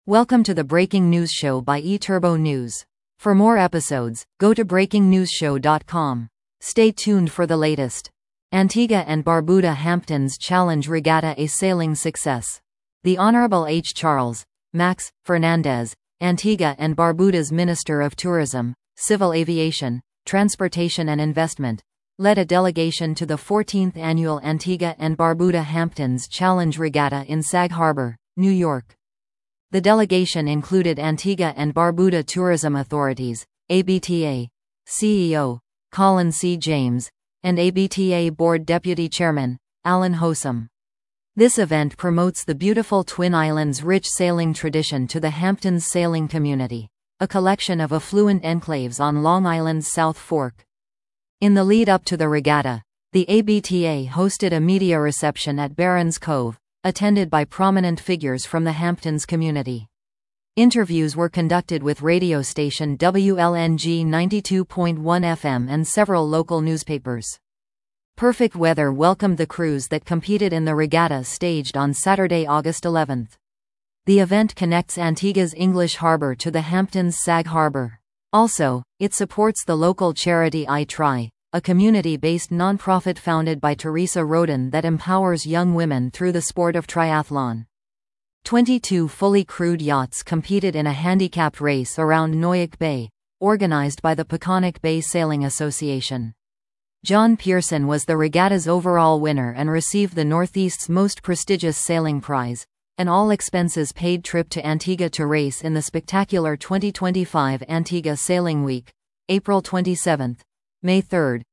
Welcome to the Breaking News Show by eTurbo News. For more episodes, go to breakingnewsshow.com. Stay tuned for the latest. Antigua and Barbuda Hamptons Challenge Regatta a sailing success. The Honorable H. Charles Max Fernandez, Antigua and Barbuda's Minister of Tourism, Civil Aviation, Transportation and Investment, led a delegation to the 14th Annual Antigua and Barbuda Hamptons Challenge Regatta in Sag Harbor, New York. The delegation included Antigua and Barbuda Tourism Authorities, ABTA, CEO, Colin C. James, and ABTA Board Deputy Chairman, Alan Hossam. This event promotes the beautiful Twin Islands' rich sailing tradition to the Hamptons Sailing Community, a collection of affluent enclaves on Long Island's South Fork. In the lead-up to the regatta, the ABTA hosted a media reception at Barron's Cove, attended by prominent figures from the Hamptons community. Interviews were conducted with radio station WLNG 92.1 FM and several local newspapers. Perfect weather welcomed the crews that competed in the regatta staged on Saturday, August 11. The event connects Antigua's English Harbor to the Hamptons' Sag Harbor. Also, it supports the local charity I Try, a community-based nonprofit founded by Teresa Roden that empowers young women through the sport of triathlon. 22 fully crewed yachts competed in a handicapped race around Noyac Bay, organized by the Peconic Bay Sailing Association. John Pearson was the regatta's overall winner and received the Northeast's most prestigious sailing prize, an all-expenses-paid trip to Antigua to race in the spectacular 2025 Antigua Sailing Week, April 27, May 3,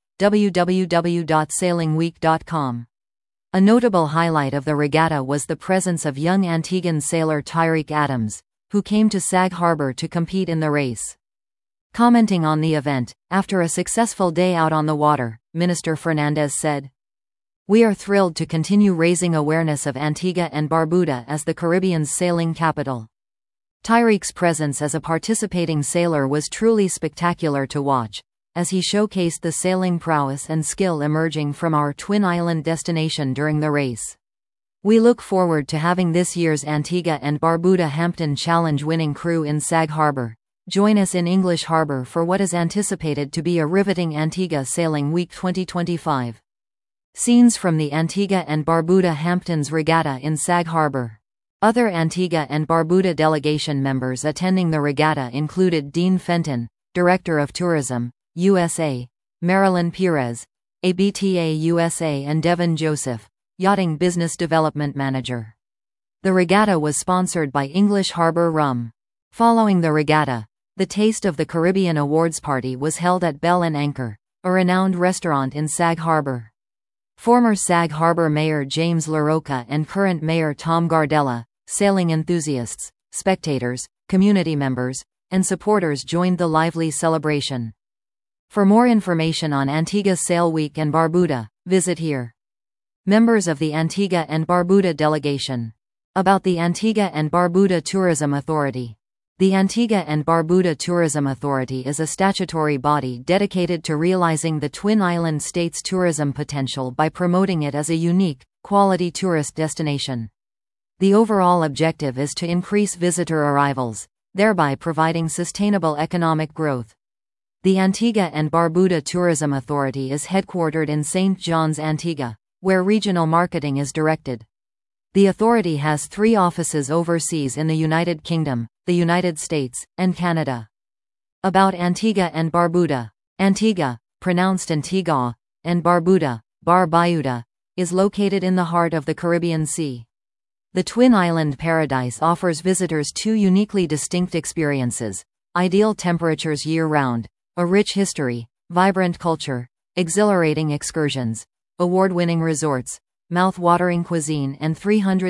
www.sailingweek.com. A notable highlight of the regatta was the presence of young Antiguan sailor Tyreek Adams, who came to Sag Harbor to compete in the race. Commenting on the event, after a successful day out on the water, Minister Fernandez said, "We are thrilled to continue raising awareness of Antigua and Barbuda as the Caribbean's sailing capital." Tyreek's presence as a participating sailor was truly spectacular to watch, as he showcased the sailing prowess and skill emerging from our Twin Island destination during the race. We look forward to having this year's Antigua and Barbuda Hampton Challenge winning crew in Sag Harbor. Join us in English Harbor for what is anticipated to be a riveting Antigua Sailing Week 2025. Scenes from the Antigua and Barbuda Hamptons Regatta in Sag Harbor. Other Antigua and Barbuda delegation members attending the regatta included Dean Fenton, Director of Tourism, USA, Marilyn Perez, ABTA USA, and Devin Joseph, Yachting Business Development Manager. The regatta was sponsored by English Harbor Rum. Following the regatta, the Taste of the Caribbean Awards Party was held at Bell and Anchor, a renowned restaurant in Sag Harbor. Former Sag Harbor Mayor James LaRocca and current Mayor Tom Gardella, sailing enthusiasts, spectators, community members, and supporters joined the lively celebration. For more information on Antigua Sail Week and Barbuda, visit here. Members of the Antigua and Barbuda delegation. About the Antigua and Barbuda Tourism Authority. The Antigua and Barbuda Tourism Authority is a statutory body dedicated to realizing the Twin Island state's tourism potential by promoting it as a unique, quality tourist destination. The overall objective is to increase visitor arrivals, thereby providing sustainable economic growth. The Antigua and Barbuda Tourism Authority is headquartered in St. John's, Antigua, where regional marketing is directed. The authority has 3 offices overseas in the United Kingdom, the United States, and Canada. About Antigua and Barbuda. Antigua, pronounced Antigua, and Barbuda, Barbuda, is located in the heart of the Caribbean Sea. The Twin Island Paradise offers visitors 2 uniquely distinct experiences: ideal temperatures year-round, a rich history, vibrant culture, exhilarating excursions, award-winning resorts, mouth-watering cuisine, and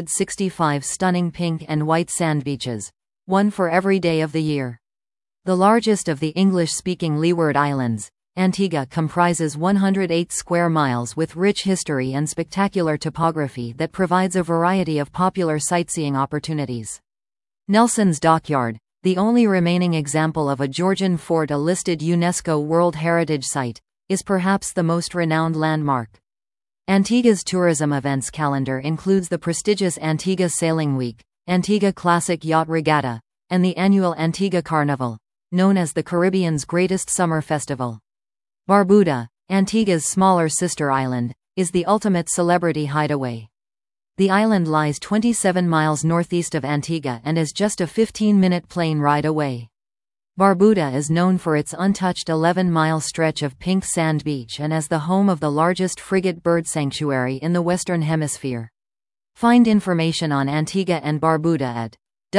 365 stunning pink and white sand beaches, one for every day of the year. The largest of the English-speaking Leeward Islands, Antigua comprises 108 square miles with rich history and spectacular topography that provides a variety of popular sightseeing opportunities. Nelson's Dockyard, the only remaining example of a Georgian fort, a listed UNESCO World Heritage Site, is perhaps the most renowned landmark. Antigua's tourism events calendar includes the prestigious Antigua Sailing Week, Antigua Classic Yacht Regatta, and the annual Antigua Carnival, known as the Caribbean's greatest summer festival. Barbuda, Antigua's smaller sister island, is the ultimate celebrity hideaway. The island lies 27 miles northeast of Antigua and is just a 15-minute plane ride away. Barbuda is known for its untouched 11-mile stretch of pink sand beach and as the home of the largest frigate bird sanctuary in the Western Hemisphere. Find information on Antigua and Barbuda at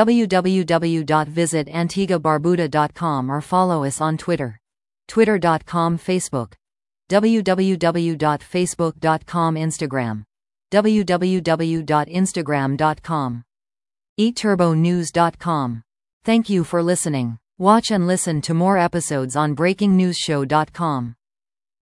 www.visitantiguabarbuda.com or follow us on Twitter. Twitter.com Facebook. www.facebook.com Instagram. www.instagram.com. eTurboNews.com. Thank you for listening. Watch and listen to more episodes on BreakingNewsShow.com.